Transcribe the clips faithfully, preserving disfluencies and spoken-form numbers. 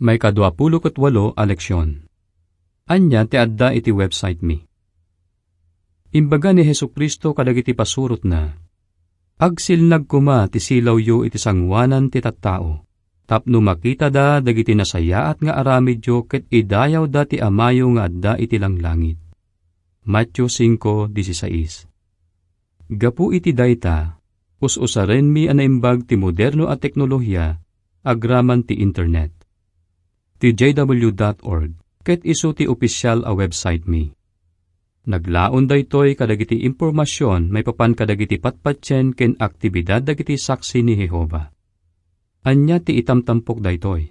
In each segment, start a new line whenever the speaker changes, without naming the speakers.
May kadwapulo ket walo a leksyon. Anya ti adda iti website mi. Imbaga ni Hesukristo kadagiti pasurot na, agsilnag kuma ti silaw yu iti sangwanan ti tattao, tapno makita da dagiti nasayaat nga aramid yu ket idayaw da ti amayo nga adda iti langlangit. Matthew five sixteen. Gapu iti dayta, us-usaren mi anaimbag ti moderno at teknolohiya, agraman ti internet. Ti j w dot org, ket isu ti opisyal a website mi. Naglaon daytoy kadagiti impormasyon may papan kadagiti patpatyen ken aktibidad dagiti saksi ni Jehova. Anya ti itamtampok daytoy.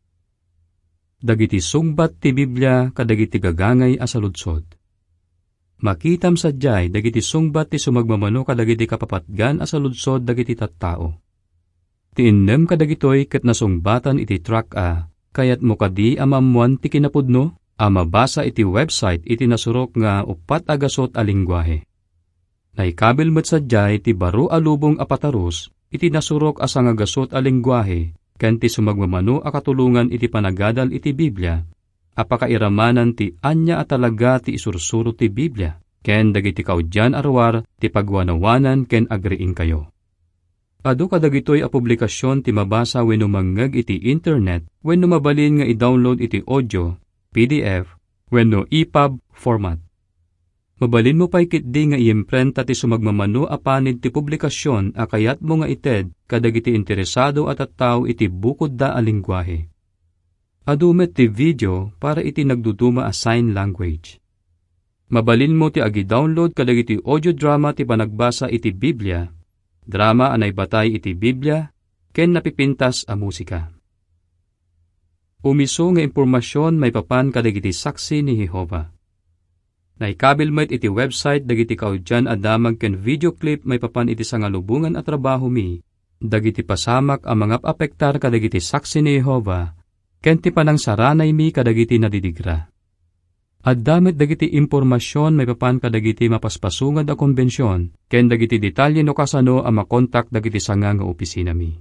Dagiti sungbat ti Biblia kadagiti gagangay a saludsod. Makitam sadyay dagiti sungbat ti sumagmamano kadagiti kapapatgan a saludsod dagiti tattao. Ti innem kadagitoy ket nasungbatan iti track a, kayat mo kadi amamuan ti kinapudno? Ama basa iti website iti nasurok nga upat agasot a lingwahe. Naikabil met sadyay ti baro a lubong a pataros iti nasurok asa nga gasot a lingwahe ken ti sumagmamano a katulungan iti panagadal iti Biblia, apakairamanan ti anya a talaga ti isursuro ti Biblia ken dagiti kaudyan arwar ti pagwanawanan ken agriing kayo. Adu kadagitoy a publikasyon ti mabasa wenno mangngeg iti internet wenno mabalin nga i-download iti audio, P D F, wenno E P U B format. Mabalin mo pa'y kitdi nga iimprenta ti sumagmamano a panid ti publikasyon a kayat mo nga ited kadagiti interesado at tattao iti bukod da a lingwahe. Adumet ti video para iti nagduduma a sign language. Mabalin mo ti agi-download kadagiti audio drama ti panagbasa iti Biblia, drama anay batay iti Biblia, ken napipintas a musika. Umiso nga impormasyon may papan kadagiti saksi ni Jehova. Naikabil met iti website dagiti kaudyan a damag ken video clip may papan iti sangalubungan at trabaho mi, dagiti pasamak a mga apektar kadagiti saksi ni Jehova, ken ti panang saranay mi kadagiti nadidigra. At damit dagiti impormasyon may papan kadagiti mapaspasungad a konbensyon, ken dagiti detalye no kasano a makontak dagiti sanga nga opisina mi.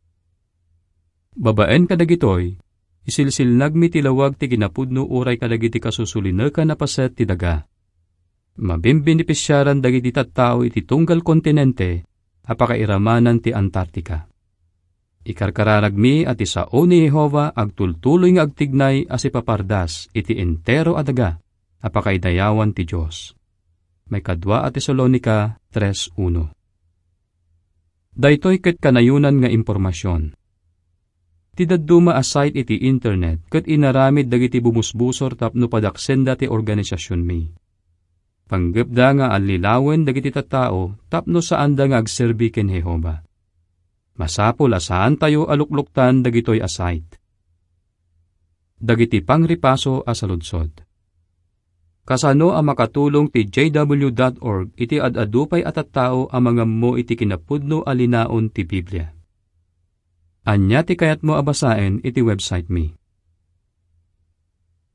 Babaen kadagitoy, isilsilnag mi tilawag ti ginapudno uray kadagiti kasusulinekan na paset ti daga. Mabimbinipisyaran dagiti tattao iti tunggal kontinente, apakairamanan ti Antarctica. Ikarkararag mi at isao ni Jehova agtultuloy nga agtignay as ipapardas iti entero a daga, apakaidayawan ti Diyos. May kadwa a Tesalonica three one. Daytoy ket kanayunan nga impormasyon. Ti dadduma a site iti internet, ket inaramid dagiti bumusbusor tapno padaksenda ti organisasyon mi. Panggepda nga alilawen dagiti tattao, tapno saan da nga agserbi ken Jehova. Masapol asaan tayo alukluktan dagitoy a site. Dagiti pangripaso a saludsod. Kasano a makatulong ti j w dot org iti ad-adupay at tattao a mangammo iti kinapudno alinaon ti Biblia. Anya ti kayat mo abasaen iti website mi.